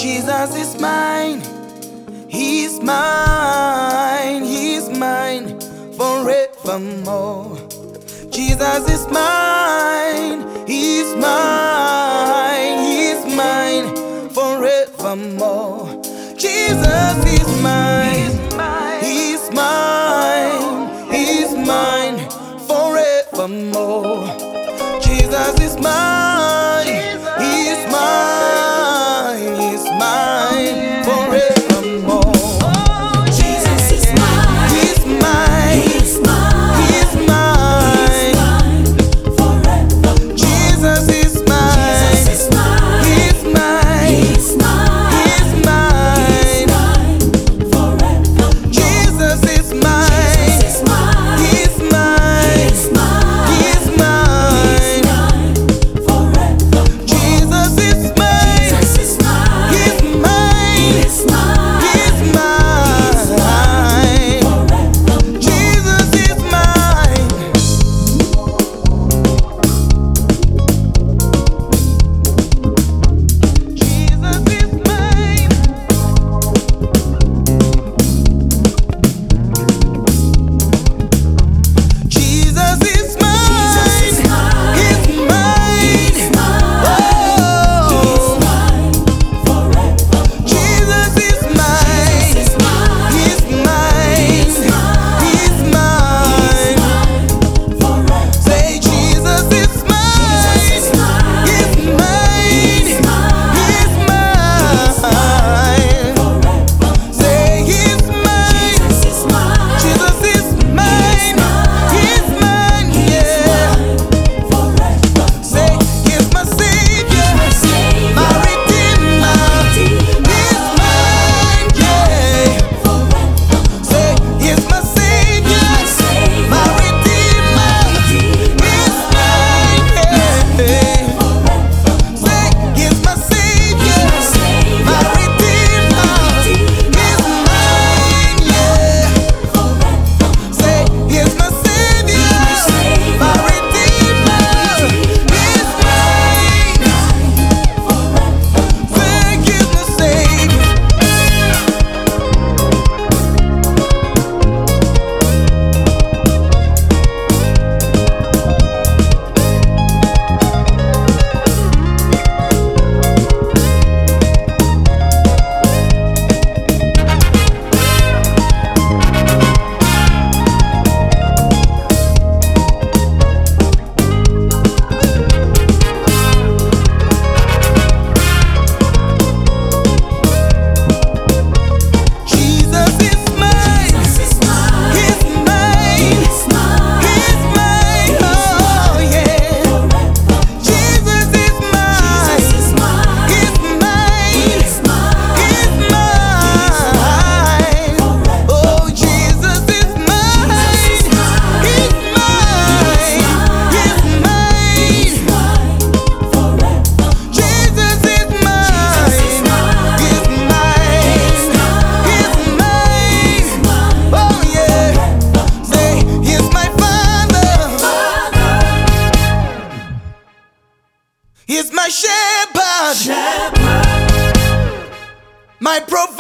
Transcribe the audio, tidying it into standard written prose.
Jesus is mine, He's mine, He's mine forevermore. Jesus is mine, He's mine, He's mine forevermore. Jesus is mine, He's mine, He's mine forevermore. Jesus is mine, He's mine, He's mine forevermore. Jesus is mine. He's mine, He's mine. He's mine. Forever. Jesus is mine, Jesus is mine. He's mine, He's mine. He's mine. Forever. Jesus is mine, Jesus is mine. He's mine, He's mine. He's mine. Forever. Jesus is mine, Jesus is mine. He's mine, He's mine. He's mine. Forever. Jesus is mine. Jesus is mine. Jesus is mine. Jesus is mine. He's mine. He's mine. Oh, Forever. Jesus is mine. Jesus is mine. He's mine. He's mine. Forever. Say Jesus is mine. Jesus is mine. He's mine. He's mine. He's mine. Forever. Say He's mine. Jesus is mine. Jesus is mine. He's mine. Yeah. Forever. Say He's my Savior, my Redeemer. He's mine. Yeah. Say He's my Savior, my Redeemer. He's mine. Yeah. Say He's my Savior, my Redeemer. He's mine. Yeah. Say He's my Savior, my Redeemer. He's mine. Say He's my Savior. Jesus is mine. He's mine. He's mine. Oh yeah. Jesus is mine. He's mine. He's mine. Oh, Jesus is mine. He's mine. He's mine. Jesus is mine. He's mine. He's mine. Oh yeah. Say He's my Father. He's my shepherd. My provider.